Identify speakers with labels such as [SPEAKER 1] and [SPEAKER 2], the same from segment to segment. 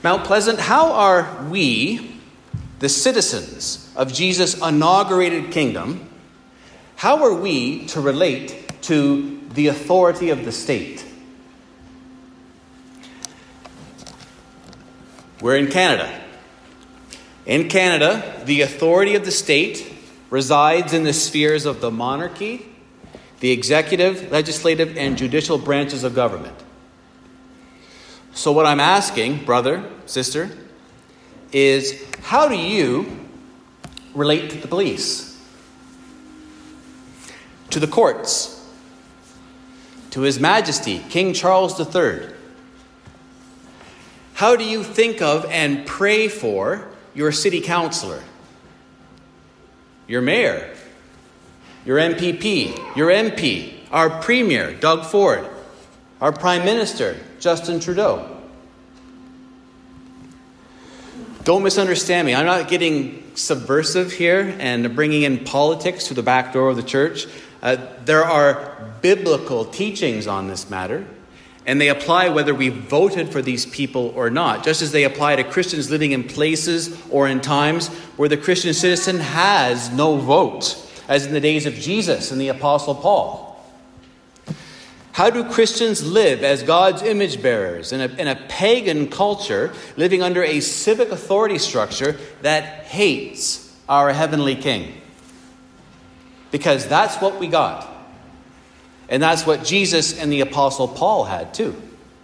[SPEAKER 1] Mount Pleasant, how are we, the citizens of Jesus' inaugurated kingdom, how are we to relate to the authority of the state? We're in Canada. In Canada, the authority of the state resides in the spheres of the monarchy, the executive, legislative, and judicial branches of government. So what I'm asking, brother, sister, is how do you relate to the police, to the courts, to His Majesty, King Charles III? How do you think of and pray for your city councillor, your mayor, your MPP, your MP, our premier, Doug Ford, our Prime Minister, Justin Trudeau? Don't misunderstand me. I'm not getting subversive here and bringing in politics through the back door of the church. There are biblical teachings on this matter, and they apply whether we voted for these people or not, just as they apply to Christians living in places or in times where the Christian citizen has no vote, as in the days of Jesus and the Apostle Paul. How do Christians live as God's image bearers in a pagan culture, living under a civic authority structure that hates our heavenly King? Because that's what we got. And that's what Jesus and the Apostle Paul had too.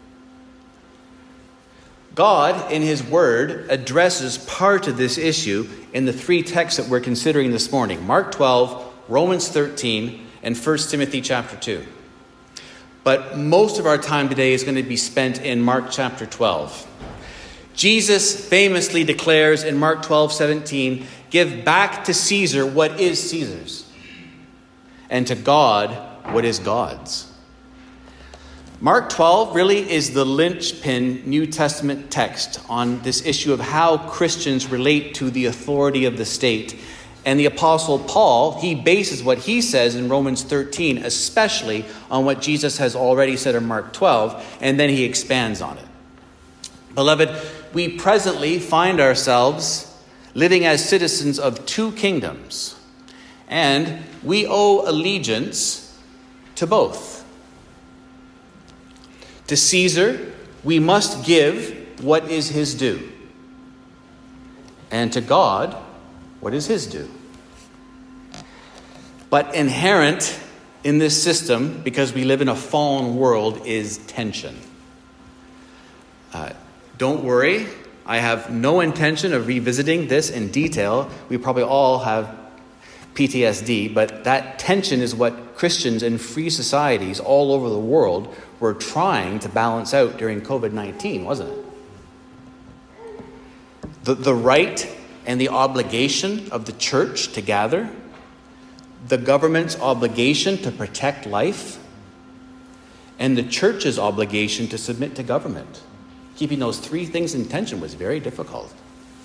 [SPEAKER 1] God, in His Word, addresses part of this issue in the three texts that we're considering this morning: Mark 12, Romans 13, and 1 Timothy chapter 2. But most of our time today is going to be spent in Mark chapter 12. Jesus famously declares in Mark 12:17, "Give back to Caesar what is Caesar's, and to God what is God's." Mark 12 really is the linchpin New Testament text on this issue of how Christians relate to the authority of the state. And the Apostle Paul, he bases what he says in Romans 13, especially on what Jesus has already said in Mark 12, and then he expands on it. Beloved, we presently find ourselves living as citizens of two kingdoms, and we owe allegiance to both. To Caesar, we must give what is his due, and to God, what is his due. But inherent in this system, because we live in a fallen world, is tension. Don't worry, I have no intention of revisiting this in detail. We probably all have PTSD, but that tension is what Christians in free societies all over the world were trying to balance out during COVID-19, wasn't it? The right and the obligation of the church to gather, the government's obligation to protect life, and the church's obligation to submit to government. Keeping those three things in tension was very difficult.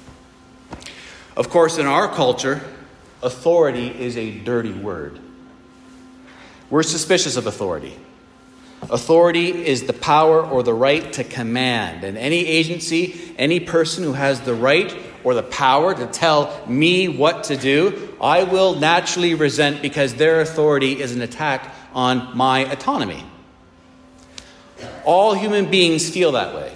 [SPEAKER 1] Of course, in our culture, authority is a dirty word. We're suspicious of authority. Authority is the power or the right to command. And any agency, any person who has the right or the power to tell me what to do, I will naturally resent, because their authority is an attack on my autonomy. All human beings feel that way.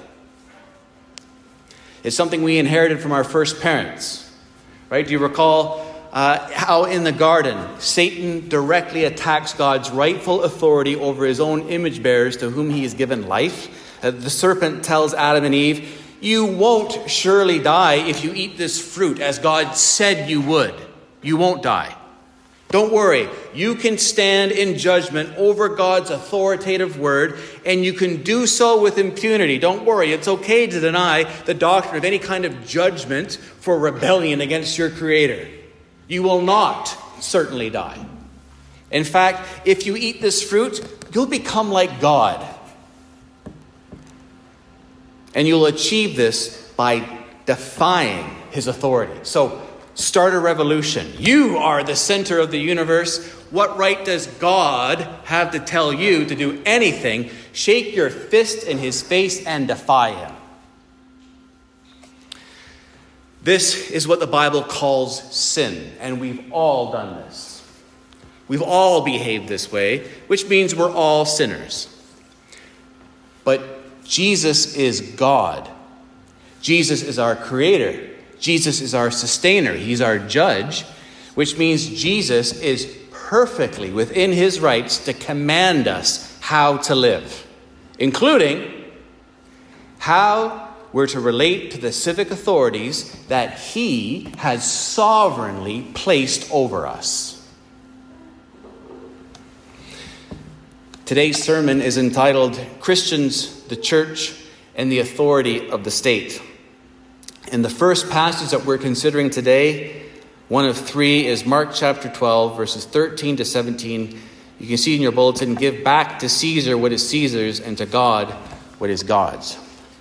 [SPEAKER 1] It's something we inherited from our first parents, right? Do you recall how in the garden, Satan directly attacks God's rightful authority over his own image bearers to whom he has given life? The serpent tells Adam and Eve, "You won't surely die if you eat this fruit, as God said you would. You won't die. Don't worry. You can stand in judgment over God's authoritative word, and you can do so with impunity. Don't worry. It's okay to deny the doctrine of any kind of judgment for rebellion against your Creator. You will not certainly die. In fact, if you eat this fruit, you'll become like God. And you'll achieve this by defying his authority. So start a revolution. You are the center of the universe. What right does God have to tell you to do anything? Shake your fist in his face and defy him." This is what the Bible calls sin, and we've all done this. We've all behaved this way, which means we're all sinners. But Jesus is God. Jesus is our creator. Jesus is our sustainer. He's our judge, which means Jesus is perfectly within his rights to command us how to live, including how we're to relate to the civic authorities that he has sovereignly placed over us. Today's sermon is entitled Christians, the Church, and the Authority of the State. And the first passage that we're considering today, one of three, is Mark chapter 12, verses 13 to 17. You can see in your bulletin, give back to Caesar what is Caesar's and to God what is God's.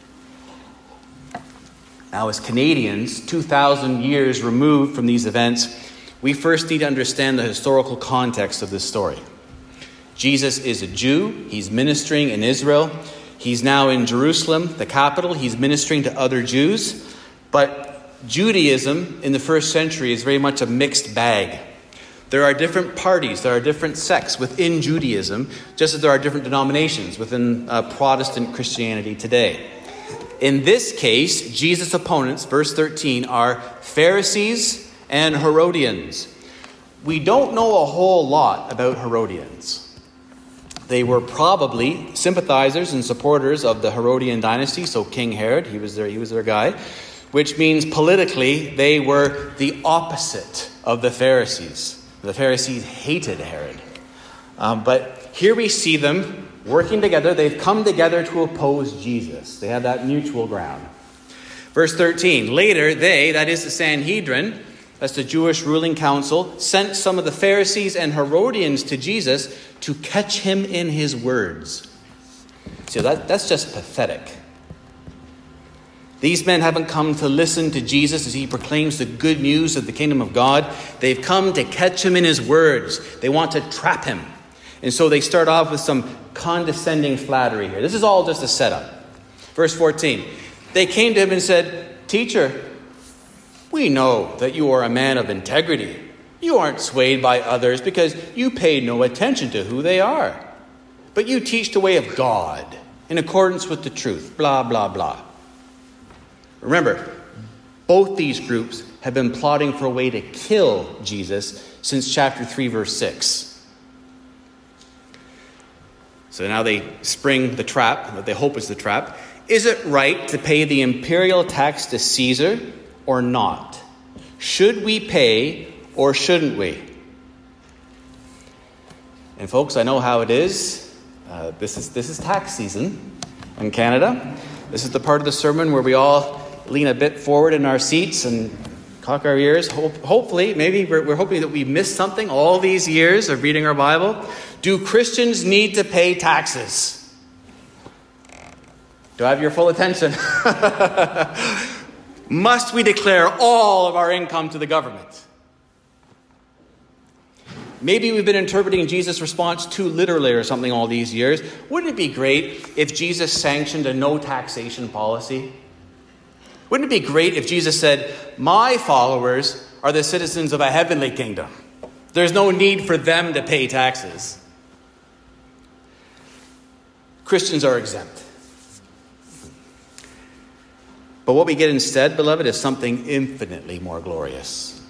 [SPEAKER 1] Now, as Canadians, 2,000 years removed from these events, we first need to understand the historical context of this story. Jesus is a Jew. He's ministering in Israel. He's now in Jerusalem, the capital. He's ministering to other Jews. But Judaism in the first century is very much a mixed bag. There are different parties, there are different sects within Judaism, just as there are different denominations within Protestant Christianity today. In this case, Jesus' opponents, verse 13, are Pharisees and Herodians. We don't know a whole lot about Herodians. They were probably sympathizers and supporters of the Herodian dynasty, so King Herod, he was their guy, which means politically they were the opposite of the Pharisees. The Pharisees hated Herod. But here we see them working together. They've come together to oppose Jesus. They have that mutual ground. Verse 13, later they, that is the Sanhedrin, that's the Jewish ruling council, sent some of the Pharisees and Herodians to Jesus to catch him in his words. So that's just pathetic. These men haven't come to listen to Jesus as he proclaims the good news of the kingdom of God. They've come to catch him in his words. They want to trap him. And so they start off with some condescending flattery here. This is all just a setup. Verse 14. They came to him and said, "Teacher, we know that you are a man of integrity. You aren't swayed by others because you pay no attention to who they are. But you teach the way of God in accordance with the truth." Blah, blah, blah. Remember, both these groups have been plotting for a way to kill Jesus since chapter 3, verse 6. So now they spring the trap, what they hope is the trap. Is it right to pay the imperial tax to Caesar or not? Should we pay or shouldn't we? And folks, I know how it is. This is tax season in Canada. This is the part of the sermon where we all lean a bit forward in our seats and cock our ears. Hopefully, maybe we're hoping that we missed something all these years of reading our Bible. Do Christians need to pay taxes? Do I have your full attention? Must we declare all of our income to the government? Maybe we've been interpreting Jesus' response too literally or something all these years. Wouldn't it be great if Jesus sanctioned a no taxation policy? Wouldn't it be great if Jesus said, "My followers are the citizens of a heavenly kingdom. There's no need for them to pay taxes." Christians are exempt. But what we get instead, beloved, is something infinitely more glorious.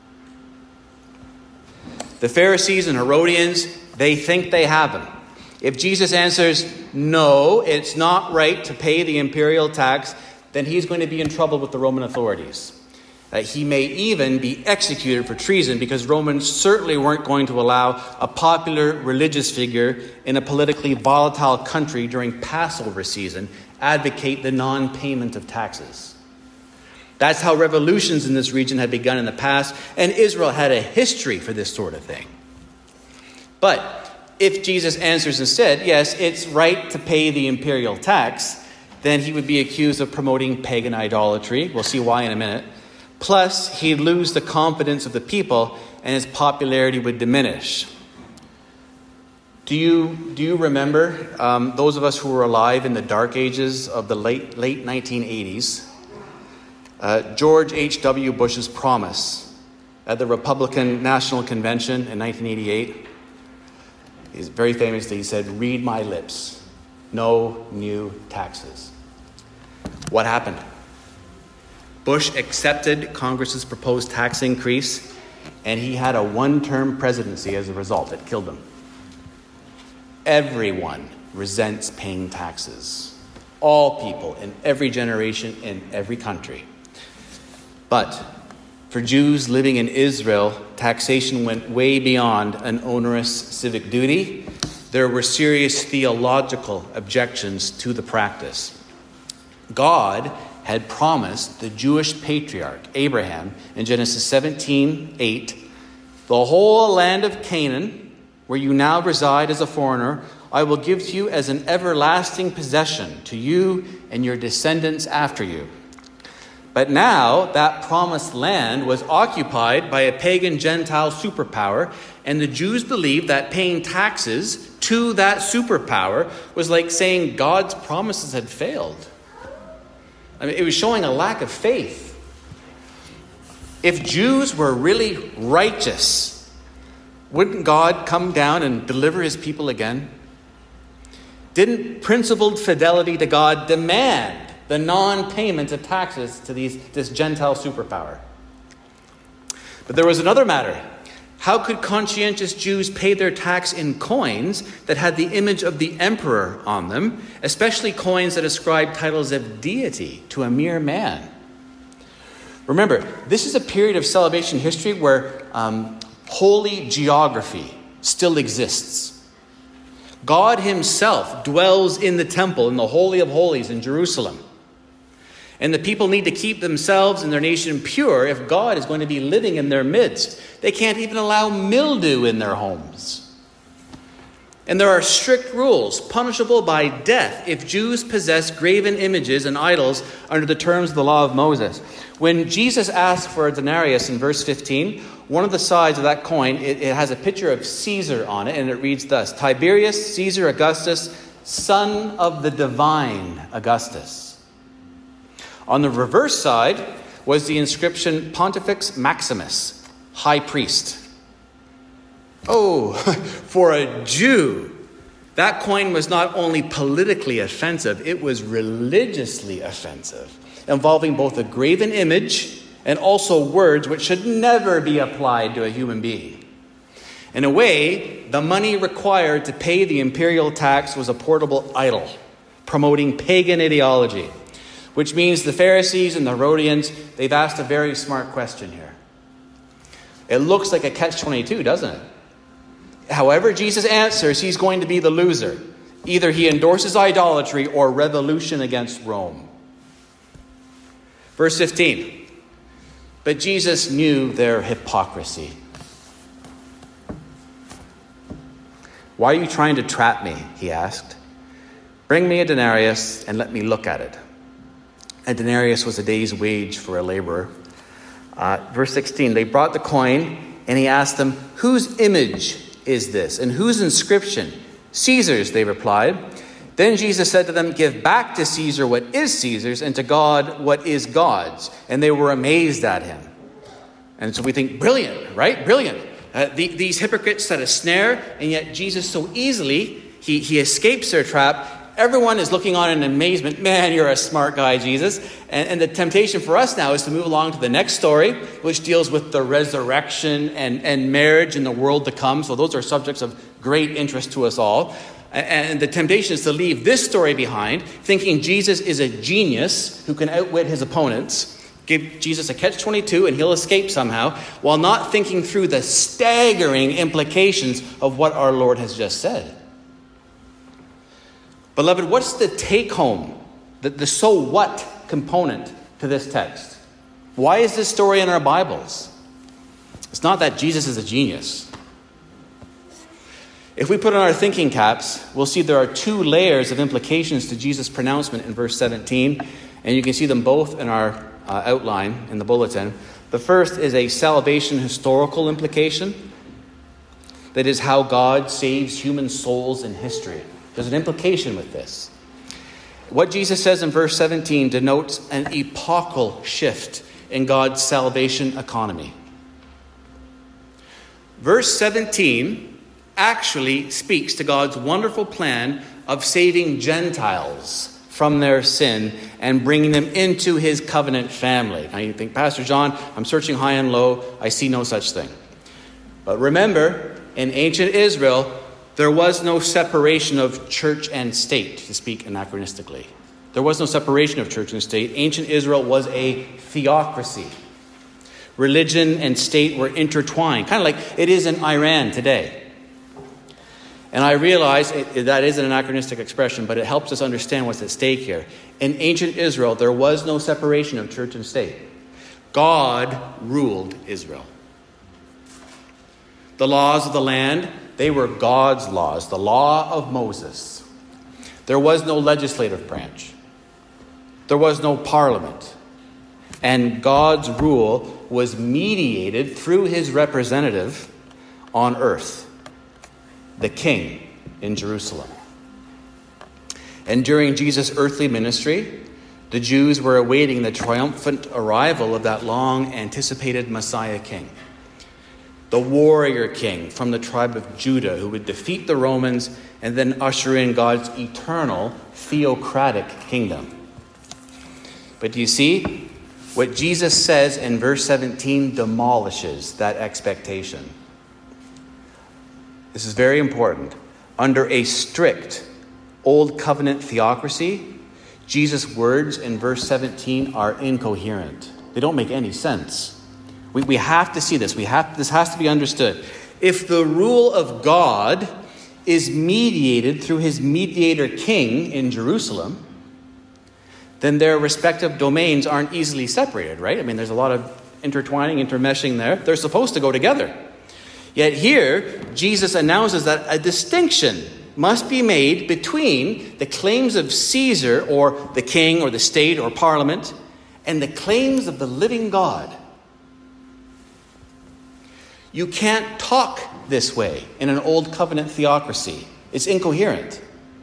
[SPEAKER 1] The Pharisees and Herodians, they think they have him. If Jesus answers, no, it's not right to pay the imperial tax, then he's going to be in trouble with the Roman authorities. He may even be executed for treason because Romans certainly weren't going to allow a popular religious figure in a politically volatile country during Passover season advocate the non-payment of taxes. That's how revolutions in this region had begun in the past, and Israel had a history for this sort of thing. But if Jesus answers instead, yes, it's right to pay the imperial tax, then he would be accused of promoting pagan idolatry. We'll see why in a minute. Plus, he'd lose the confidence of the people and his popularity would diminish. Do you remember, those of us who were alive in the dark ages of the late 1980s, George H.W. Bush's promise at the Republican National Convention in 1988. He's very famously, he said, "Read my lips, no new taxes." What happened? Bush accepted Congress's proposed tax increase, and he had a one-term presidency as a result. It killed him. Everyone resents paying taxes. All people in every generation, in every country. But for Jews living in Israel, taxation went way beyond an onerous civic duty. There were serious theological objections to the practice. God had promised the Jewish patriarch Abraham in Genesis 17:8, "The whole land of Canaan, where you now reside as a foreigner, I will give to you as an everlasting possession to you and your descendants after you." But now that promised land was occupied by a pagan Gentile superpower, and the Jews believed that paying taxes to that superpower was like saying God's promises had failed. I mean, it was showing a lack of faith. If Jews were really righteous, wouldn't God come down and deliver his people again? Didn't principled fidelity to God demand the non-payment of taxes to this Gentile superpower? But there was another matter. How could conscientious Jews pay their tax in coins that had the image of the emperor on them, especially coins that ascribe titles of deity to a mere man? Remember, this is a period of salvation history where holy geography still exists. God himself dwells in the temple, in the Holy of Holies in Jerusalem. And the people need to keep themselves and their nation pure if God is going to be living in their midst. They can't even allow mildew in their homes. And there are strict rules, punishable by death, if Jews possess graven images and idols under the terms of the law of Moses. When Jesus asked for a denarius in verse 15, one of the sides of that coin, it has a picture of Caesar on it, and it reads thus: Tiberius Caesar Augustus, son of the divine Augustus. On the reverse side was the inscription Pontifex Maximus, high priest. Oh, for a Jew, that coin was not only politically offensive, it was religiously offensive, involving both a graven image and also words which should never be applied to a human being. In a way, the money required to pay the imperial tax was a portable idol, promoting pagan ideology. Which means the Pharisees and the Herodians, they've asked a very smart question here. It looks like a catch-22, doesn't it? However Jesus answers, he's going to be the loser. Either he endorses idolatry or revolution against Rome. Verse 15. But Jesus knew their hypocrisy. "Why are you trying to trap me?" he asked. "Bring me a denarius and let me look at it." A denarius was a day's wage for a laborer. Verse 16, they brought the coin, and he asked them, "Whose image is this, and whose inscription?" "Caesar's," they replied. Then Jesus said to them, "Give back to Caesar what is Caesar's, and to God what is God's." And they were amazed at him. And so we think, brilliant, right? Brilliant. These hypocrites set a snare, and yet Jesus so easily, he escapes their trap. Everyone is looking on in amazement. Man, you're a smart guy, Jesus. And the temptation for us now is to move along to the next story, which deals with the resurrection and marriage in the world to come. So those are subjects of great interest to us all. And the temptation is to leave this story behind, thinking Jesus is a genius who can outwit his opponents. Give Jesus a catch-22 and he'll escape somehow, while not thinking through the staggering implications of what our Lord has just said. Beloved, what's the take-home, the so what component to this text? Why is this story in our Bibles? It's not that Jesus is a genius. If we put on our thinking caps, we'll see there are two layers of implications to Jesus' pronouncement in verse 17, and you can see them both in our outline in the bulletin. The first is a salvation historical implication. That is how God saves human souls in history. There's an implication with this. What Jesus says in verse 17 denotes an epochal shift in God's salvation economy. Verse 17 actually speaks to God's wonderful plan of saving Gentiles from their sin and bringing them into his covenant family. Now you think, Pastor John, I'm searching high and low. I see no such thing. But remember, in ancient Israel, there was no separation of church and state, to speak anachronistically. There was no separation of church and state. Ancient Israel was a theocracy. Religion and state were intertwined, kind of like it is in Iran today. And I realize that is an anachronistic expression, but it helps us understand what's at stake here. In ancient Israel, there was no separation of church and state. God ruled Israel. The laws of the land, they were God's laws, the law of Moses. There was no legislative branch. There was no parliament. And God's rule was mediated through his representative on earth, the king in Jerusalem. And during Jesus' earthly ministry, the Jews were awaiting the triumphant arrival of that long-anticipated Messiah king. The warrior king from the tribe of Judah who would defeat the Romans and then usher in God's eternal theocratic kingdom. But do you see? What Jesus says in verse 17 demolishes that expectation. This is very important. Under a strict Old Covenant theocracy, Jesus' words in verse 17 are incoherent. They don't make any sense. We have to see this. This has to be understood. If the rule of God is mediated through his mediator king in Jerusalem, then their respective domains aren't easily separated, right? I mean, there's a lot of intertwining, intermeshing there. They're supposed to go together. Yet here, Jesus announces that a distinction must be made between the claims of Caesar, or the king, or the state, or parliament, and the claims of the living God. You can't talk this way in an Old Covenant theocracy. It's incoherent.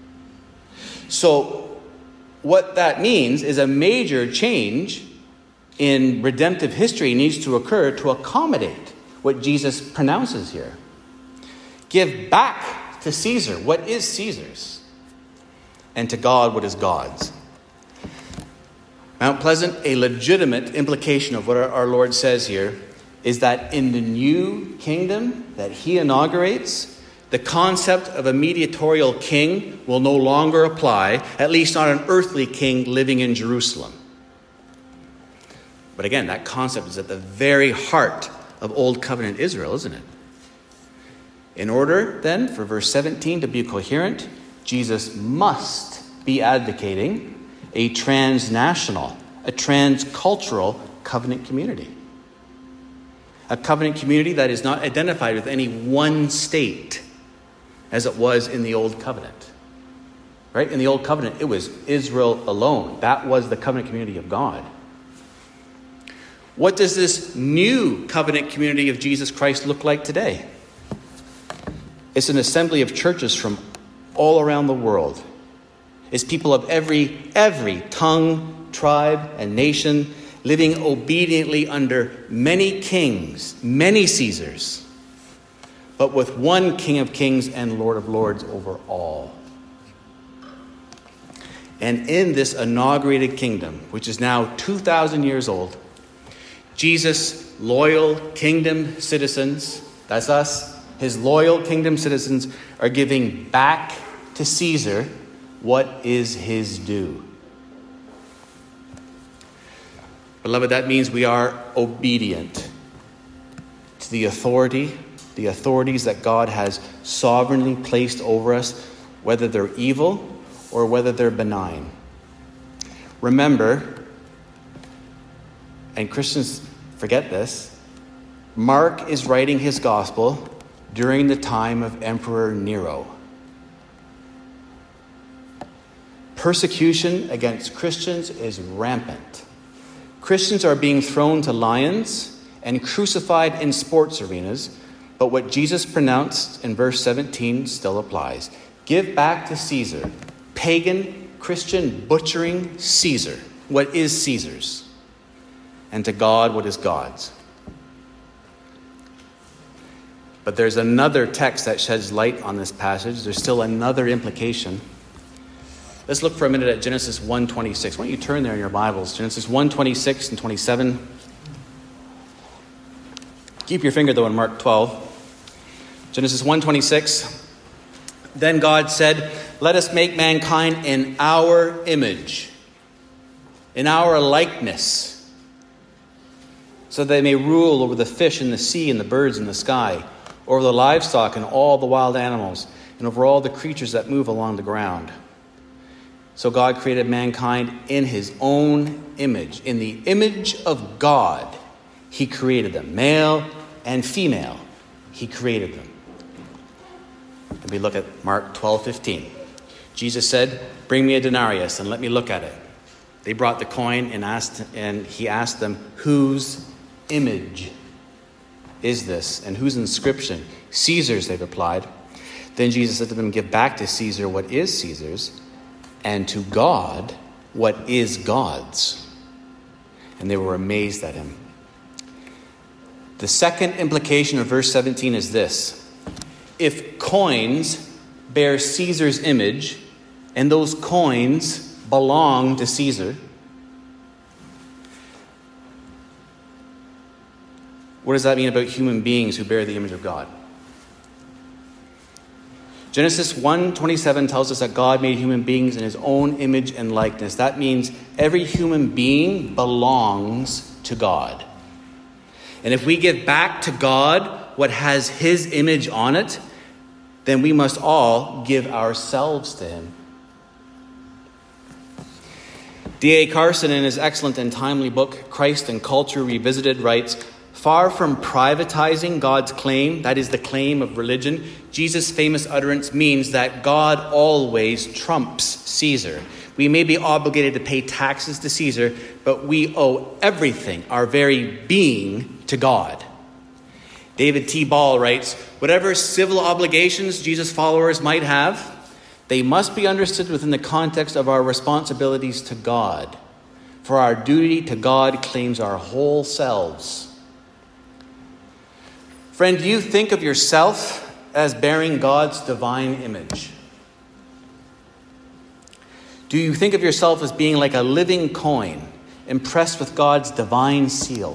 [SPEAKER 1] So what that means is a major change in redemptive history needs to occur to accommodate what Jesus pronounces here. Give back to Caesar what is Caesar's, and to God what is God's. Mount Pleasant, a legitimate implication of what our Lord says here is that in the new kingdom that he inaugurates, the concept of a mediatorial king will no longer apply, at least not an earthly king living in Jerusalem. But again, that concept is at the very heart of Old Covenant Israel, isn't it? In order, then, for verse 17 to be coherent, Jesus must be advocating a transnational, a transcultural covenant community. A covenant community that is not identified with any one state as it was in the Old Covenant. Right? In the Old Covenant, it was Israel alone. That was the covenant community of God. What does this new covenant community of Jesus Christ look like today? It's an assembly of churches from all around the world. It's people of every tongue, tribe, and nation living obediently under many kings, many Caesars, but with one King of Kings and Lord of Lords over all. And in this inaugurated kingdom, which is now 2,000 years old, Jesus' loyal kingdom citizens, that's us, his loyal kingdom citizens are giving back to Caesar what is his due. Beloved, that means we are obedient to the authorities that God has sovereignly placed over us, whether they're evil or whether they're benign. Remember, and Christians forget this, Mark is writing his gospel during the time of Emperor Nero. Persecution against Christians is rampant. Christians are being thrown to lions and crucified in sports arenas, but what Jesus pronounced in verse 17 still applies. Give back to Caesar, pagan Christian butchering Caesar, what is Caesar's, and to God, what is God's. But there's another text that sheds light on this passage. There's still another implication. Let's look for a minute at Genesis 1:26. Why don't you turn there in your Bibles? Genesis 1:26 and 27. Keep your finger, though, in Mark 12. Genesis 1:26. Then God said, "Let us make mankind in our image, in our likeness, so they may rule over the fish in the sea and the birds in the sky, over the livestock and all the wild animals, and over all the creatures that move along the ground." So God created mankind in his own image. In the image of God, he created them. Male and female, he created them. And we look at Mark 12:15. Jesus said, "Bring me a denarius and let me look at it." They brought the coin and he asked them, "Whose image is this? And whose inscription?" "Caesar's," they replied. Then Jesus said to them, "Give back to Caesar what is Caesar's, and to God what is God's." And they were amazed at him. The second implication of verse 17 is this: if coins bear Caesar's image, and those coins belong to Caesar, what does that mean about human beings who bear the image of God? Genesis 1:27 tells us that God made human beings in his own image and likeness. That means every human being belongs to God. And if we give back to God what has his image on it, then we must all give ourselves to him. D.A. Carson, in his excellent and timely book, Christ and Culture Revisited, writes, "Far from privatizing God's claim, that is the claim of religion, Jesus' famous utterance means that God always trumps Caesar. We may be obligated to pay taxes to Caesar, but we owe everything, our very being, to God." David T. Ball writes, "Whatever civil obligations Jesus' followers might have, they must be understood within the context of our responsibilities to God. For our duty to God claims our whole selves." Friend, do you think of yourself as bearing God's divine image? Do you think of yourself as being like a living coin, impressed with God's divine seal?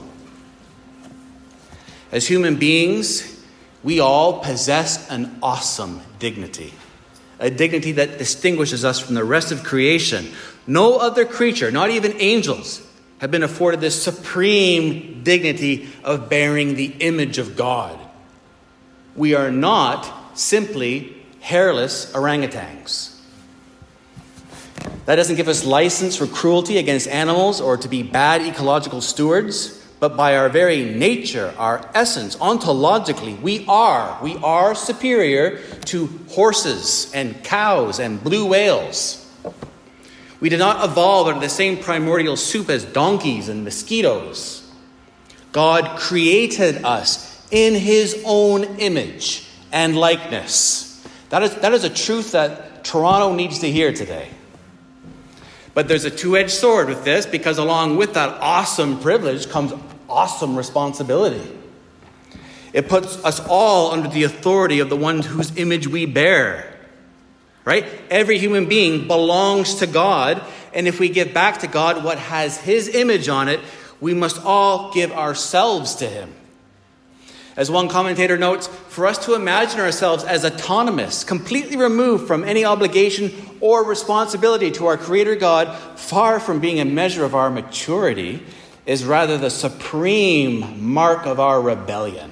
[SPEAKER 1] As human beings, we all possess an awesome dignity, a dignity that distinguishes us from the rest of creation. No other creature, not even angels, have been afforded this supreme dignity of bearing the image of God. We are not simply hairless orangutans. That doesn't give us license for cruelty against animals or to be bad ecological stewards, but by our very nature, our essence, ontologically, we are superior to horses and cows and blue whales. We did not evolve out of the same primordial soup as donkeys and mosquitoes. God created us in his own image and likeness. That is a truth that Toronto needs to hear today. But there's a two-edged sword with this, because along with that awesome privilege comes awesome responsibility. It puts us all under the authority of the one whose image we bear. Right? Every human being belongs to God, and if we give back to God what has his image on it, we must all give ourselves to him. As one commentator notes, for us to imagine ourselves as autonomous, completely removed from any obligation or responsibility to our Creator God, far from being a measure of our maturity, is rather the supreme mark of our rebellion.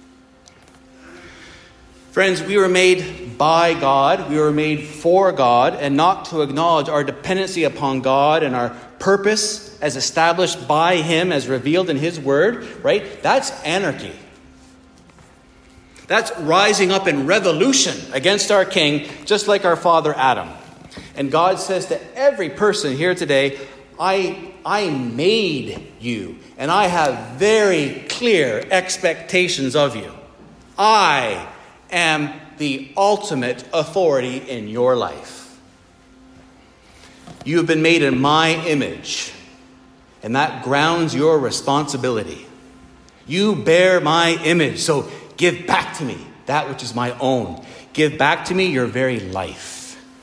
[SPEAKER 1] Friends, we were made by God, we were made for God, and not to acknowledge our dependency upon God and our purpose as established by him, as revealed in his word, right? That's anarchy. That's rising up in revolution against our king, just like our father Adam. And God says to every person here today, I made you, and I have very clear expectations of you. I am the ultimate authority in your life. You have been made in my image, and that grounds your responsibility. You bear my image, so give back to me that which is my own. Give back to me your very life.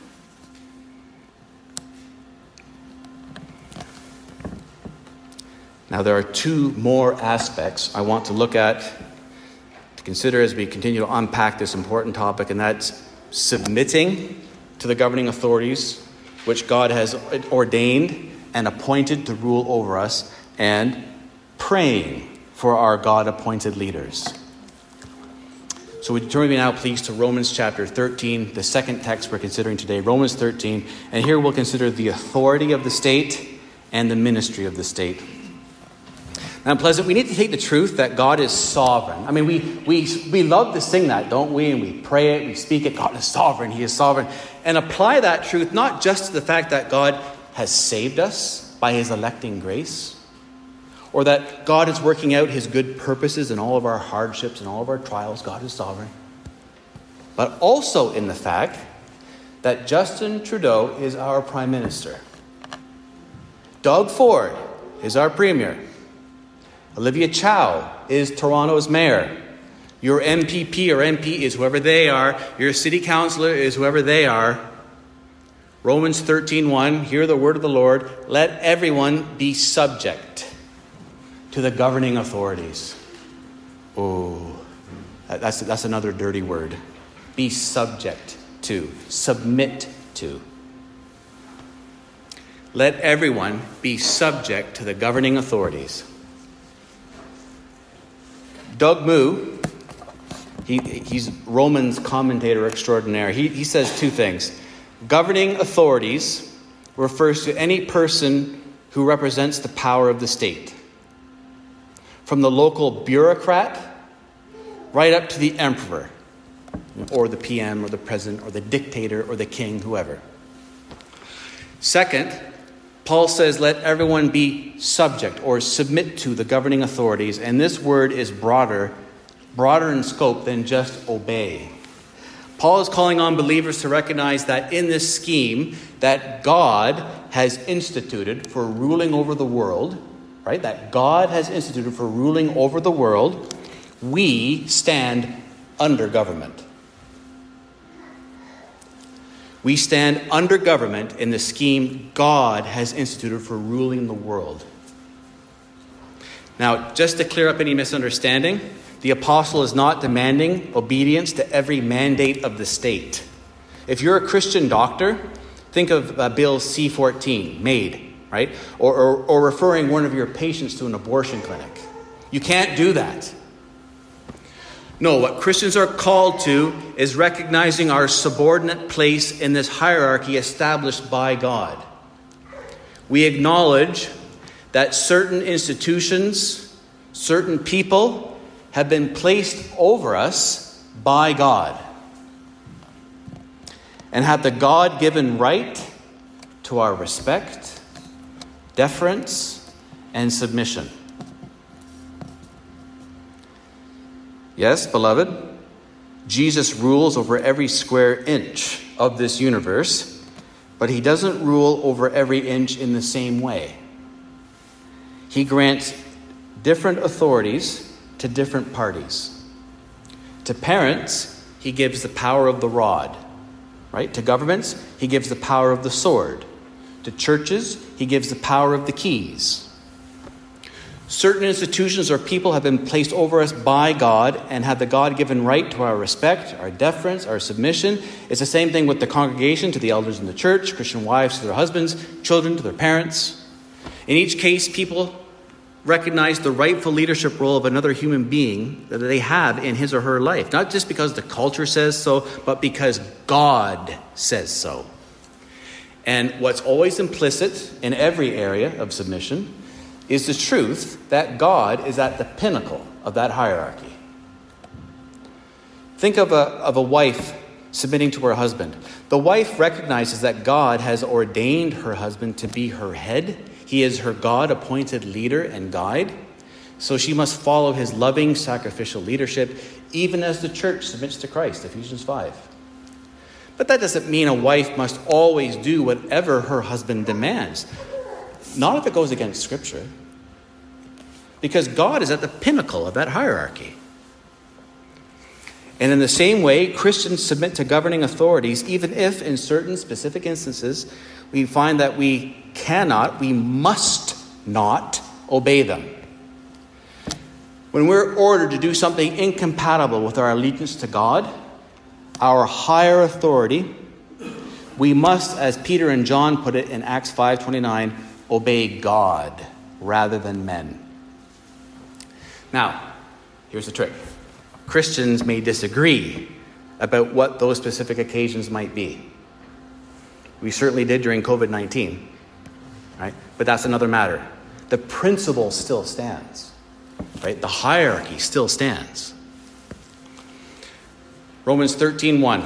[SPEAKER 1] Now, there are two more aspects I want to look at, to consider as we continue to unpack this important topic, and that's submitting to the governing authorities, which God has ordained and appointed to rule over us, and praying for our God-appointed leaders. So we turn now, please, to Romans chapter 13, the second text we're considering today, Romans 13. And here we'll consider the authority of the state and the ministry of the state. Now, Pleasant, we need to take the truth that God is sovereign. I mean, we love to sing that, don't we? And we pray it, we speak it. God is sovereign, he is sovereign. And apply that truth not just to the fact that God has saved us by his electing grace, or that God is working out his good purposes in all of our hardships and all of our trials. God is sovereign. But also in the fact that Justin Trudeau is our Prime Minister. Doug Ford is our Premier. Olivia Chow is Toronto's Mayor. Your MPP or MP is whoever they are. Your City Councillor is whoever they are. Romans 13:1, hear the word of the Lord. Let everyone be subject to the governing authorities. Oh, that's another dirty word. Be subject to, submit to. Let everyone be subject to the governing authorities. Doug Moo, he's Romans commentator extraordinaire. He says two things. Governing authorities refers to any person who represents the power of the state, from the local bureaucrat right up to the emperor, or the PM, or the president, or the dictator, or the king, whoever. Second, Paul says, let everyone be subject or submit to the governing authorities. And this word is broader in scope than just obey. Paul is calling on believers to recognize that in this scheme that God has instituted for ruling over the world, right? That God has instituted for ruling over the world, we stand under government. We stand under government in the scheme God has instituted for ruling the world. Now, just to clear up any misunderstanding, the apostle is not demanding obedience to every mandate of the state. If you're a Christian doctor, think of Bill C-14, MAID, right? Or referring one of your patients to an abortion clinic. You can't do that. No, what Christians are called to is recognizing our subordinate place in this hierarchy established by God. We acknowledge that certain institutions, certain people have been placed over us by God and have the God-given right to our respect, deference, and submission. Yes, beloved, Jesus rules over every square inch of this universe, but he doesn't rule over every inch in the same way. He grants different authorities to different parties. To parents, he gives the power of the rod, right? To governments, he gives the power of the sword. To churches, he gives the power of the keys. Certain institutions or people have been placed over us by God and have the God-given right to our respect, our deference, our submission. It's the same thing with the congregation to the elders in the church, Christian wives to their husbands, children to their parents. In each case, people recognize the rightful leadership role of another human being that they have in his or her life. Not just because the culture says so, but because God says so. And what's always implicit in every area of submission is the truth that God is at the pinnacle of that hierarchy. Think of a wife submitting to her husband. The wife recognizes that God has ordained her husband to be her head. He is her God-appointed leader and guide. So she must follow his loving, sacrificial leadership, even as the church submits to Christ, Ephesians 5. But that doesn't mean a wife must always do whatever her husband demands. Not if it goes against Scripture. Because God is at the pinnacle of that hierarchy. And in the same way, Christians submit to governing authorities, even if in certain specific instances we find that we must not obey them. When we're ordered to do something incompatible with our allegiance to God, our higher authority, we must, as Peter and John put it in Acts 5:29, obey God rather than men. Now, here's the trick. Christians may disagree about what those specific occasions might be. We certainly did during COVID-19, right? But that's another matter. The principle still stands, right? The hierarchy still stands. Romans 13:1.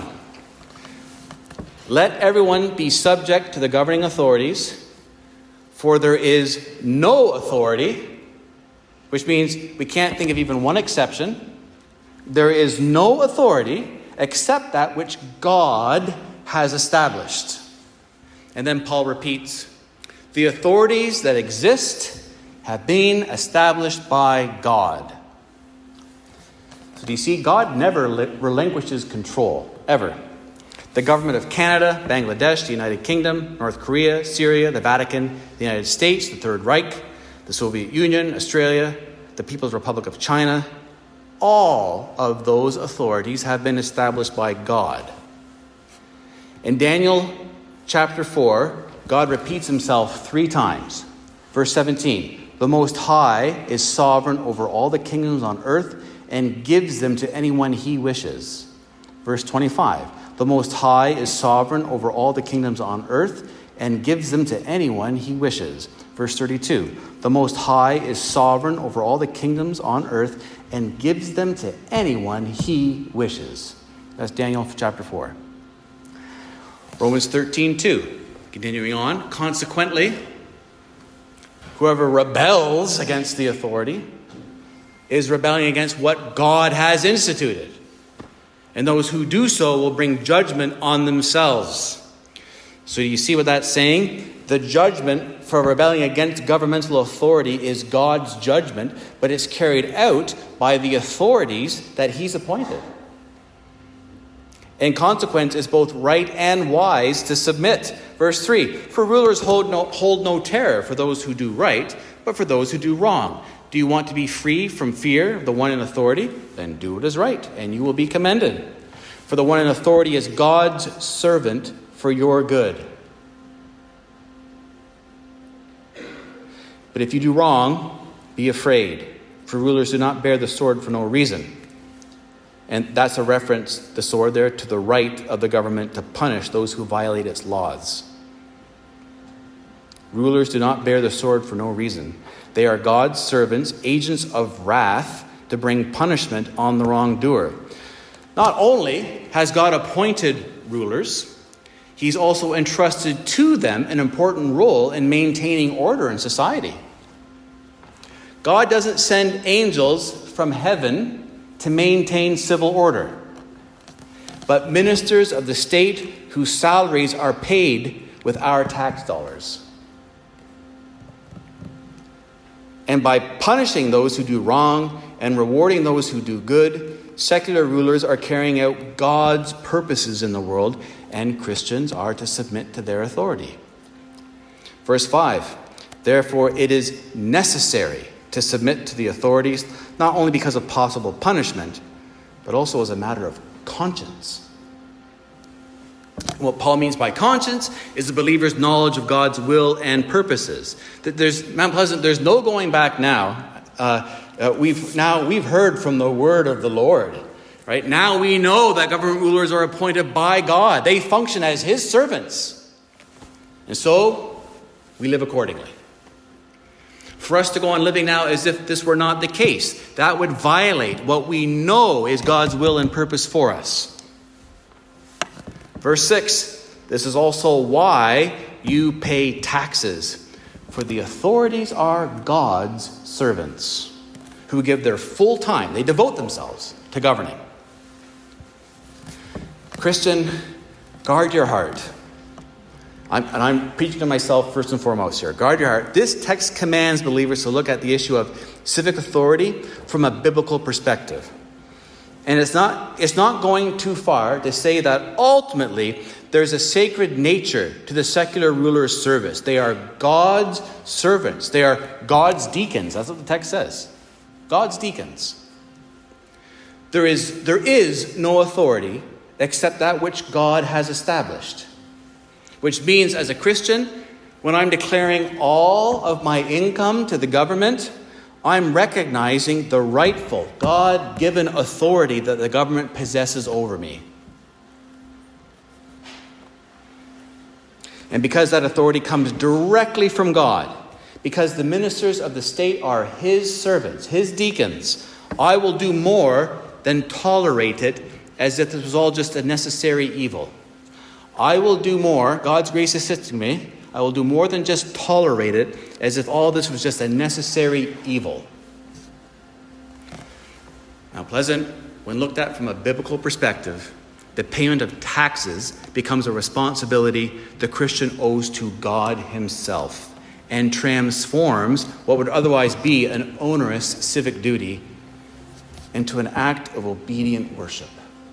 [SPEAKER 1] Let everyone be subject to the governing authorities, for there is no authority, which means we can't think of even one exception. There is no authority except that which God has established. And then Paul repeats, the authorities that exist have been established by God. So do you see, God never relinquishes control, ever. The government of Canada, Bangladesh, the United Kingdom, North Korea, Syria, the Vatican, the United States, the Third Reich, the Soviet Union, Australia, the People's Republic of China, all of those authorities have been established by God. In Daniel chapter 4, God repeats himself 3 times. Verse 17, the Most High is sovereign over all the kingdoms on earth and gives them to anyone he wishes. Verse 25, the Most High is sovereign over all the kingdoms on earth and gives them to anyone he wishes. Verse 32, the Most High is sovereign over all the kingdoms on earth and gives them to anyone he wishes. That's Daniel chapter 4. Romans 13:2, continuing on. Consequently, whoever rebels against the authority is rebelling against what God has instituted. And those who do so will bring judgment on themselves. So do you see what that's saying? The judgment for rebelling against governmental authority is God's judgment, but it's carried out by the authorities that he's appointed. In consequence, it's both right and wise to submit. Verse 3, for rulers hold no terror for those who do right, but for those who do wrong. Do you want to be free from fear of the one in authority? Then do what is right, and you will be commended. For the one in authority is God's servant for your good. But if you do wrong, be afraid, for rulers do not bear the sword for no reason. And that's a reference, the sword there, to the right of the government to punish those who violate its laws. Rulers do not bear the sword for no reason. They are God's servants, agents of wrath, to bring punishment on the wrongdoer. Not only has God appointed rulers, he's also entrusted to them an important role in maintaining order in society. God doesn't send angels from heaven to maintain civil order, but ministers of the state whose salaries are paid with our tax dollars. And by punishing those who do wrong and rewarding those who do good, secular rulers are carrying out God's purposes in the world, and Christians are to submit to their authority. Verse 5, therefore it is necessary to submit to the authorities, not only because of possible punishment, but also as a matter of conscience. What Paul means by conscience is the believer's knowledge of God's will and purposes. That Mount Pleasant, there's no going back now. We've heard from the word of the Lord. Right? Now we know that government rulers are appointed by God. They function as his servants. And so we live accordingly. For us to go on living now as if this were not the case, that would violate what we know is God's will and purpose for us. Verse 6, this is also why you pay taxes, for the authorities are God's servants who give their full time, they devote themselves to governing. Christian, Guard your heart. I'm preaching to myself first and foremost here. Guard your heart. This text commands believers to look at the issue of civic authority from a biblical perspective. And it's not going too far to say that ultimately there's a sacred nature to the secular ruler's service. They are God's servants. They are God's deacons. That's what the text says. God's deacons. There is no authority except that which God has established. Which means, as a Christian, when I'm declaring all of my income to the government, I'm recognizing the rightful, God-given authority that the government possesses over me. And because that authority comes directly from God, because the ministers of the state are his servants, his deacons, I will do more than tolerate it as if this was all just a necessary evil. I will do more, God's grace assisting me, I will do more than just tolerate it as if all this was just a necessary evil. Now, pleasant, when looked at from a biblical perspective, the payment of taxes becomes a responsibility the Christian owes to God himself and transforms what would otherwise be an onerous civic duty into an act of obedient worship.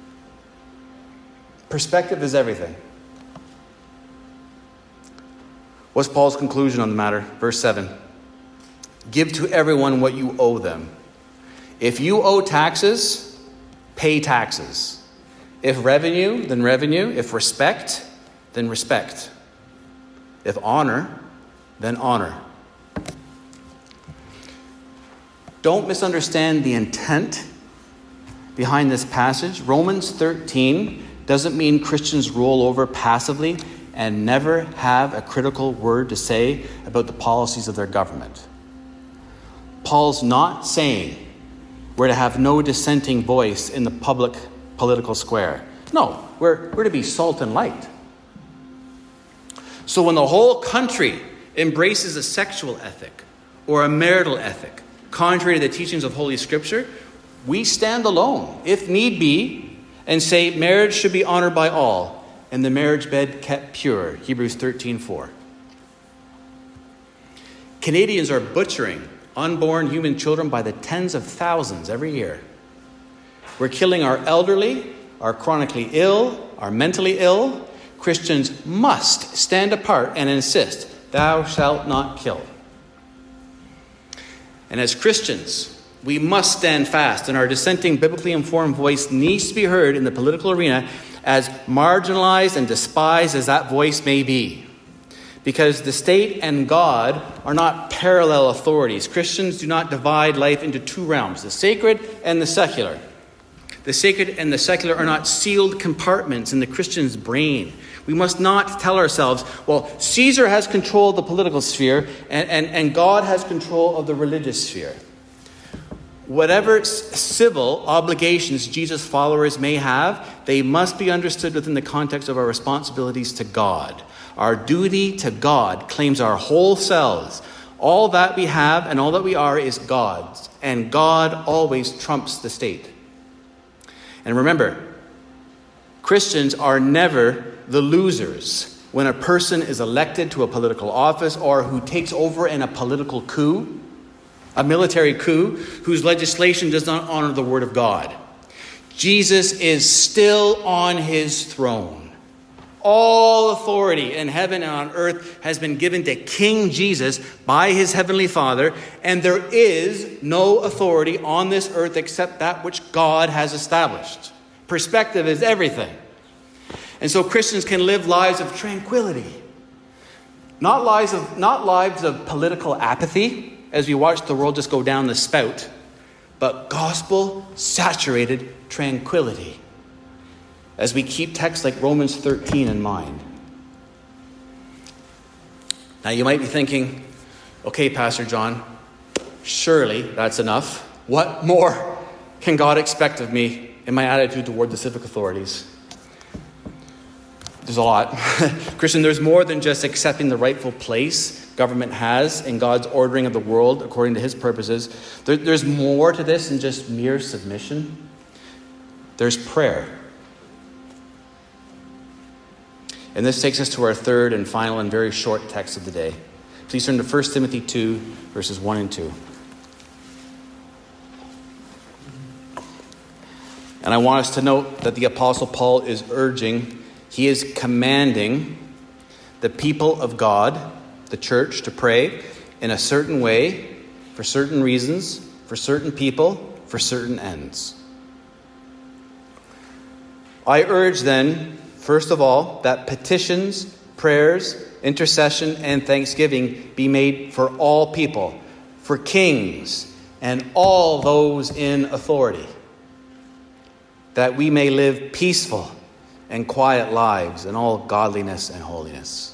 [SPEAKER 1] Perspective is everything. What's Paul's conclusion on the matter? Verse 7. Give to everyone what you owe them. If you owe taxes, pay taxes. If revenue, then revenue. If respect, then respect. If honor, then honor. Don't misunderstand the intent behind this passage. Romans 13 doesn't mean Christians roll over passively and never have a critical word to say about the policies of their government. Paul's not saying we're to have no dissenting voice in the public political square. No, we're to be salt and light. So when the whole country embraces a sexual ethic or a marital ethic, contrary to the teachings of Holy Scripture, we stand alone, if need be, and say marriage should be honored by all, and the marriage bed kept pure. Hebrews 13:4. Canadians are butchering unborn human children by the tens of thousands every year. We're killing our elderly, our chronically ill, our mentally ill. Christians must stand apart and insist, thou shalt not kill. And as Christians, we must stand fast, and our dissenting, biblically informed voice needs to be heard in the political arena, as marginalized and despised as that voice may be. Because the state and God are not parallel authorities. Christians do not divide life into two realms, the sacred and the secular. The sacred and the secular are not sealed compartments in the Christian's brain. We must not tell ourselves, well, Caesar has control of the political sphere and God has control of the religious sphere. Whatever civil obligations Jesus' followers may have, they must be understood within the context of our responsibilities to God. Our duty to God claims our whole selves. All that we have and all that we are is God's, and God always trumps the state. And remember, Christians are never the losers when a person is elected to a political office or who takes over in a political coup, a military coup, whose legislation does not honor the word of God. Jesus is still on his throne. All authority in heaven and on earth has been given to King Jesus by his heavenly Father, and there is no authority on this earth except that which God has established. Perspective is everything. And so Christians can live lives of tranquility, not lives of political apathy, as we watch the world just go down the spout, but gospel-saturated tranquility as we keep texts like Romans 13 in mind. Now you might be thinking, okay, Pastor John, surely that's enough. What more can God expect of me in my attitude toward the civic authorities? There's a lot. Christian, there's more than just accepting the rightful place government has in God's ordering of the world according to his purposes. There's more to this than just mere submission. There's prayer. And this takes us to our third and final and very short text of the day. Please turn to 1 Timothy 2, verses 1 and 2. And I want us to note that the Apostle Paul is urging, he is commanding the people of God, the church, to pray in a certain way, for certain reasons, for certain people, for certain ends. I urge then, first of all, that petitions, prayers, intercession, and thanksgiving be made for all people, for kings, and all those in authority, that we may live peaceful and quiet lives in all godliness and holiness.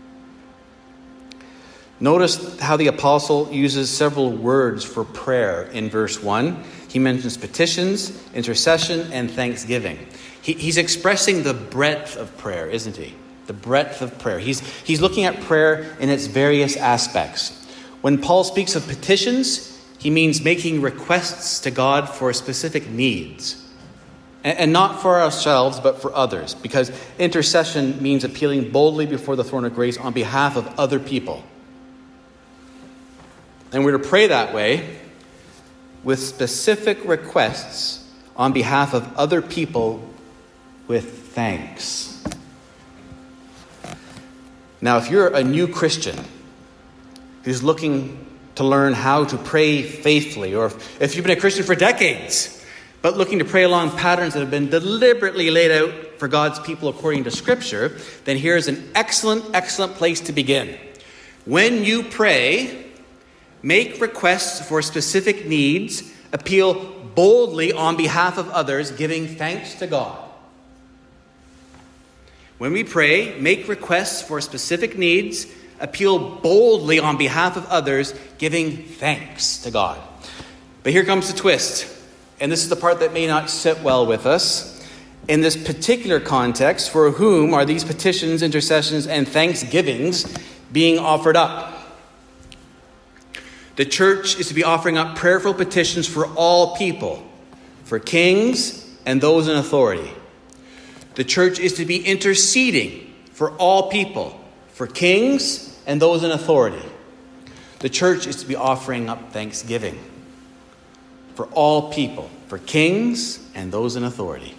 [SPEAKER 1] Notice how the apostle uses several words for prayer in verse 1. He mentions petitions, intercession, and thanksgiving. He's expressing the breadth of prayer, isn't he? The breadth of prayer. He's looking at prayer in its various aspects. When Paul speaks of petitions, he means making requests to God for specific needs. And not for ourselves, but for others. Because intercession means appealing boldly before the throne of grace on behalf of other people. And we're to pray that way with specific requests on behalf of other people with thanks. Now, if you're a new Christian who's looking to learn how to pray faithfully, or if you've been a Christian for decades, but looking to pray along patterns that have been deliberately laid out for God's people according to Scripture, then here's an excellent place to begin. When you pray, make requests for specific needs, appeal boldly on behalf of others, giving thanks to God. When we pray, make requests for specific needs, appeal boldly on behalf of others, giving thanks to God. But here comes the twist. And this is the part that may not sit well with us. In this particular context, for whom are these petitions, intercessions, and thanksgivings being offered up? The church is to be offering up prayerful petitions for all people, for kings and those in authority. The church is to be interceding for all people, for kings and those in authority. The church is to be offering up thanksgiving for all people, for kings and those in authority.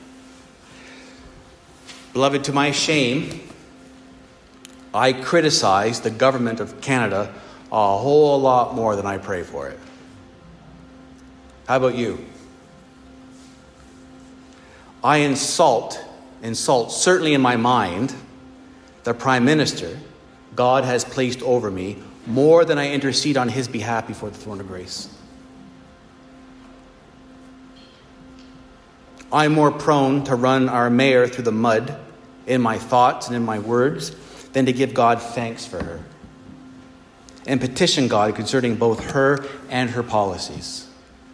[SPEAKER 1] Beloved, to my shame, I criticize the government of Canada a whole lot more than I pray for it. How about you? I insult, certainly in my mind, the Prime Minister God has placed over me more than I intercede on his behalf before the throne of grace. I'm more prone to run our mayor through the mud in my thoughts and in my words than to give God thanks for her and petition God concerning both her and her policies.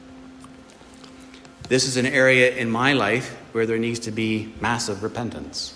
[SPEAKER 1] This is an area in my life where there needs to be massive repentance.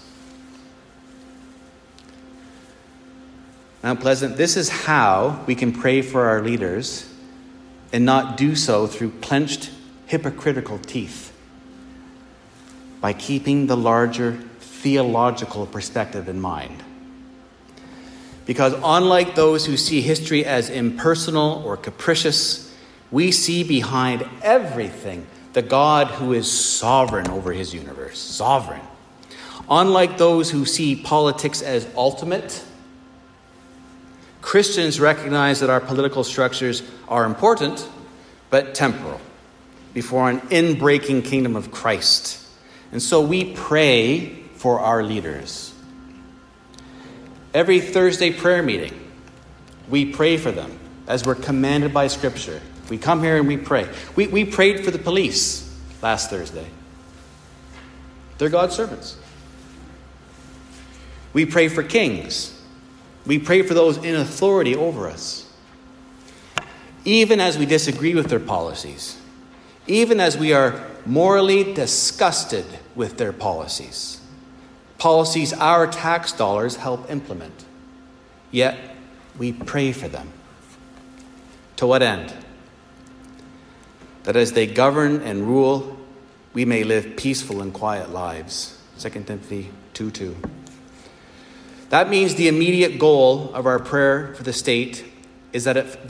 [SPEAKER 1] Now, Pleasant, this is how we can pray for our leaders and not do so through clenched, hypocritical teeth, by keeping the larger theological perspective in mind. Because unlike those who see history as impersonal or capricious, we see behind everything the God who is sovereign over his universe. Sovereign. Unlike those who see politics as ultimate, Christians recognize that our political structures are important, but temporal, before an inbreaking kingdom of Christ. And so we pray for our leaders. Every Thursday prayer meeting, we pray for them as we're commanded by Scripture. We come here and we pray. We prayed for the police last Thursday. They're God's servants. We pray for kings. We pray for those in authority over us. Even as we disagree with their policies, even as we are morally disgusted with their policies our tax dollars help implement. Yet we pray for them. To what end? That as they govern and rule, we may live peaceful and quiet lives. 2 Timothy 2:2. That means the immediate goal of our prayer for the state is that it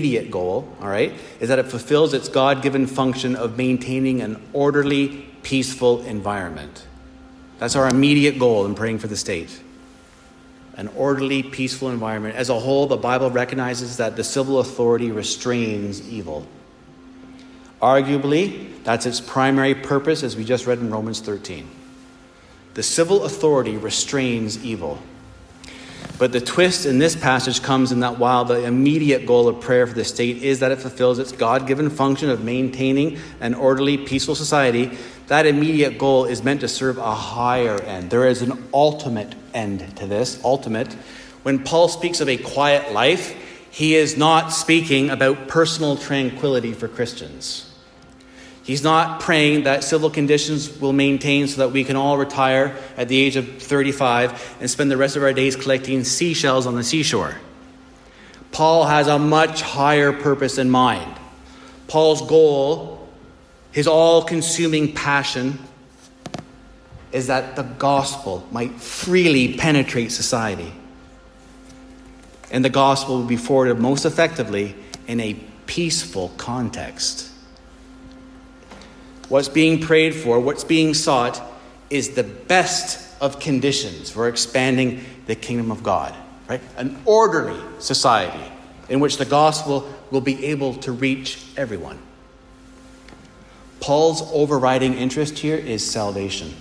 [SPEAKER 1] fulfills its God-given function of maintaining an orderly, peaceful environment. That's our immediate goal in praying for the state. An orderly, peaceful environment. As a whole, the Bible recognizes that the civil authority restrains evil. Arguably, that's its primary purpose, as we just read in Romans 13. The civil authority restrains evil. But the twist in this passage comes in that while the immediate goal of prayer for the state is that it fulfills its God-given function of maintaining an orderly, peaceful society, that immediate goal is meant to serve a higher end. There is an ultimate end to this. Ultimate. When Paul speaks of a quiet life, he is not speaking about personal tranquility for Christians. He's not praying that civil conditions will maintain so that we can all retire at the age of 35 and spend the rest of our days collecting seashells on the seashore. Paul has a much higher purpose in mind. Paul's goal, his all-consuming passion, is that the gospel might freely penetrate society. And the gospel will be forwarded most effectively in a peaceful context. What's being prayed for, what's being sought, is the best of conditions for expanding the kingdom of God, right? An orderly society in which the gospel will be able to reach everyone. Paul's overriding interest here is salvation.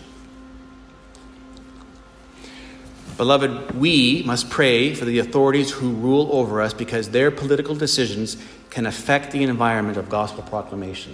[SPEAKER 1] Beloved, we must pray for the authorities who rule over us because their political decisions can affect the environment of gospel proclamation.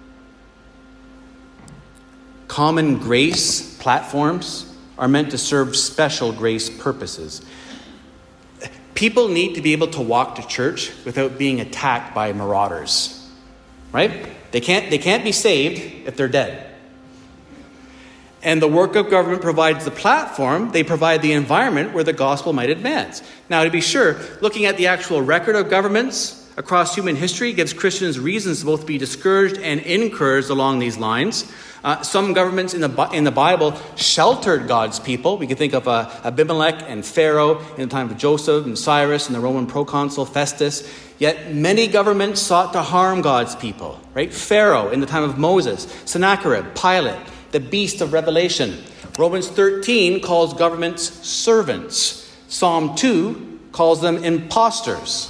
[SPEAKER 1] Common grace platforms are meant to serve special grace purposes. People need to be able to walk to church without being attacked by marauders, right? They can't be saved if they're dead. And the work of government provides the platform. They provide the environment where the gospel might advance. Now, to be sure, looking at the actual record of governments across human history gives Christians reasons to both be discouraged and encouraged along these lines. Some governments in the Bible sheltered God's people. We can think of Abimelech and Pharaoh in the time of Joseph and Cyrus and the Roman proconsul Festus. Yet many governments sought to harm God's people, right? Pharaoh in the time of Moses, Sennacherib, Pilate, the beast of Revelation. Romans 13 calls governments servants. Psalm 2 calls them impostors.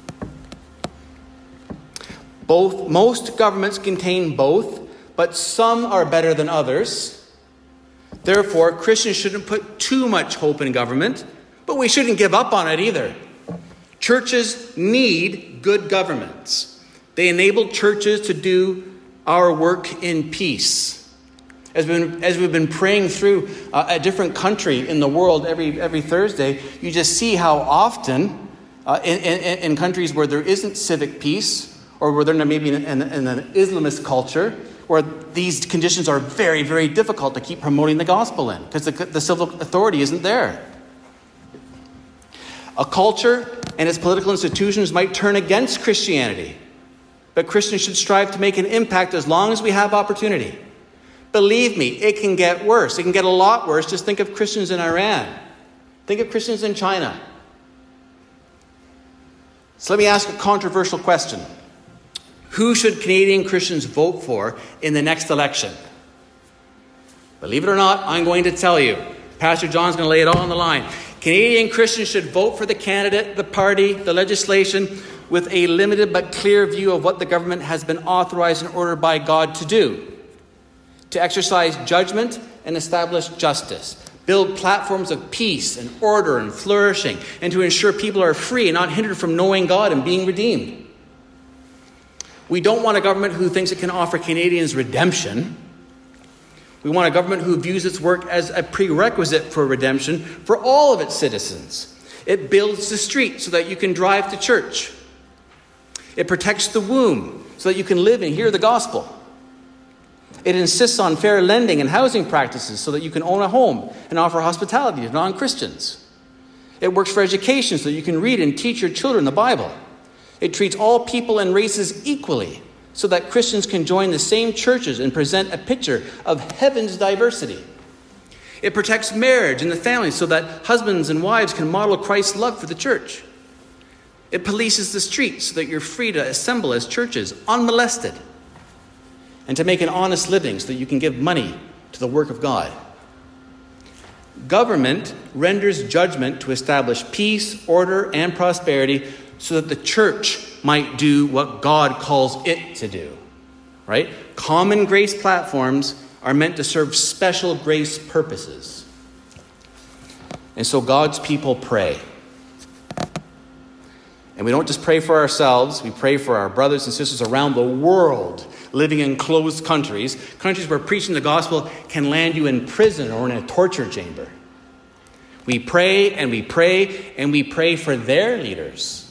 [SPEAKER 1] Most governments contain both, but some are better than others. Therefore, Christians shouldn't put too much hope in government, but we shouldn't give up on it either. Churches need good governments. They enable churches to do our work in peace. As we've been praying through a different country in the world every Thursday, you just see how often in countries where there isn't civic peace, or where they're maybe in an Islamist culture, where these conditions are very, very difficult to keep promoting the gospel in, because the civil authority isn't there. A culture and its political institutions might turn against Christianity, but Christians should strive to make an impact as long as we have opportunity. Believe me, it can get worse. It can get a lot worse. Just think of Christians in Iran. Think of Christians in China. So let me ask a controversial question. Who should Canadian Christians vote for in the next election? Believe it or not, I'm going to tell you. Pastor John's going to lay it all on the line. Canadian Christians should vote for the candidate, the party, the legislation with a limited but clear view of what the government has been authorized and ordered by God to do. To exercise judgment and establish justice. Build platforms of peace and order and flourishing. And to ensure people are free and not hindered from knowing God and being redeemed. We don't want a government who thinks it can offer Canadians redemption. We want a government who views its work as a prerequisite for redemption for all of its citizens. It builds the street so that you can drive to church. It protects the womb so that you can live and hear the gospel. It insists on fair lending and housing practices so that you can own a home and offer hospitality to non-Christians. It works for education so that you can read and teach your children the Bible. It treats all people and races equally so that Christians can join the same churches and present a picture of heaven's diversity. It protects marriage and the family so that husbands and wives can model Christ's love for the church. It polices the streets so that you're free to assemble as churches unmolested and to make an honest living so that you can give money to the work of God. Government renders judgment to establish peace, order, and prosperity so that the church might do what God calls it to do. Right? Common grace platforms are meant to serve special grace purposes. And so God's people pray. And we don't just pray for ourselves, we pray for our brothers and sisters around the world living in closed countries where preaching the gospel can land you in prison or in a torture chamber. We pray and we pray and we pray for their leaders.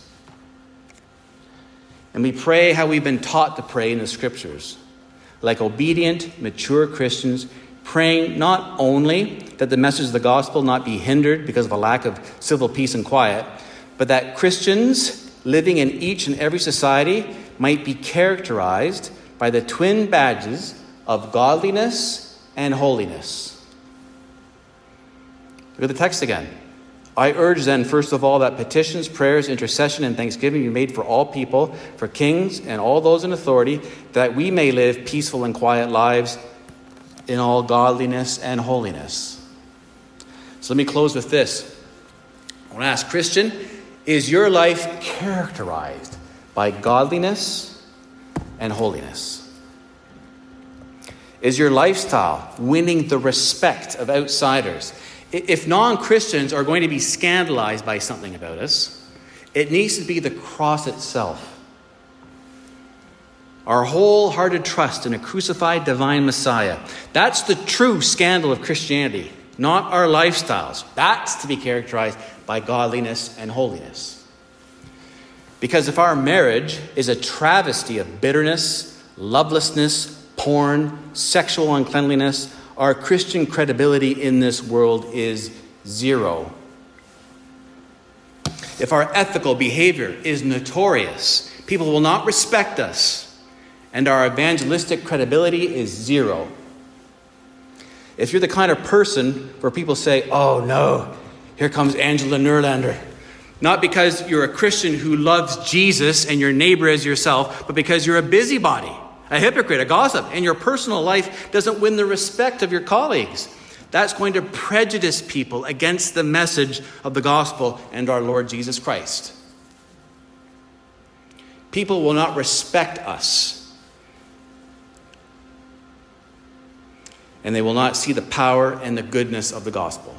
[SPEAKER 1] And we pray how we've been taught to pray in the scriptures, like obedient, mature Christians, praying not only that the message of the gospel not be hindered because of a lack of civil peace and quiet, but that Christians living in each and every society might be characterized by the twin badges of godliness and holiness. Look at the text again. I urge then, first of all, that petitions, prayers, intercession, and thanksgiving be made for all people, for kings and all those in authority, that we may live peaceful and quiet lives in all godliness and holiness. So let me close with this. I want to ask, Christian, is your life characterized by godliness and holiness? Is your lifestyle winning the respect of outsiders? If non-Christians are going to be scandalized by something about us, it needs to be the cross itself. Our wholehearted trust in a crucified divine Messiah. That's the true scandal of Christianity, not our lifestyles. That's to be characterized by godliness and holiness. Because if our marriage is a travesty of bitterness, lovelessness, porn, sexual uncleanliness, our Christian credibility in this world is zero. If our ethical behavior is notorious, people will not respect us, and our evangelistic credibility is zero. If you're the kind of person where people say, oh no, here comes Angela Nerlander, not because you're a Christian who loves Jesus and your neighbor as yourself, but because you're a busybody, a hypocrite, a gossip, and your personal life doesn't win the respect of your colleagues, that's going to prejudice people against the message of the gospel and our Lord Jesus Christ. People will not respect us, and they will not see the power and the goodness of the gospel.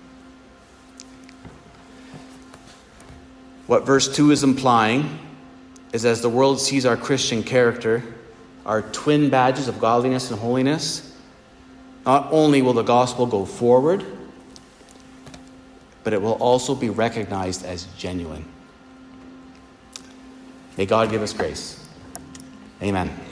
[SPEAKER 1] What verse 2 is implying is, as the world sees our Christian character, our twin badges of godliness and holiness, not only will the gospel go forward, but it will also be recognized as genuine. May God give us grace. Amen.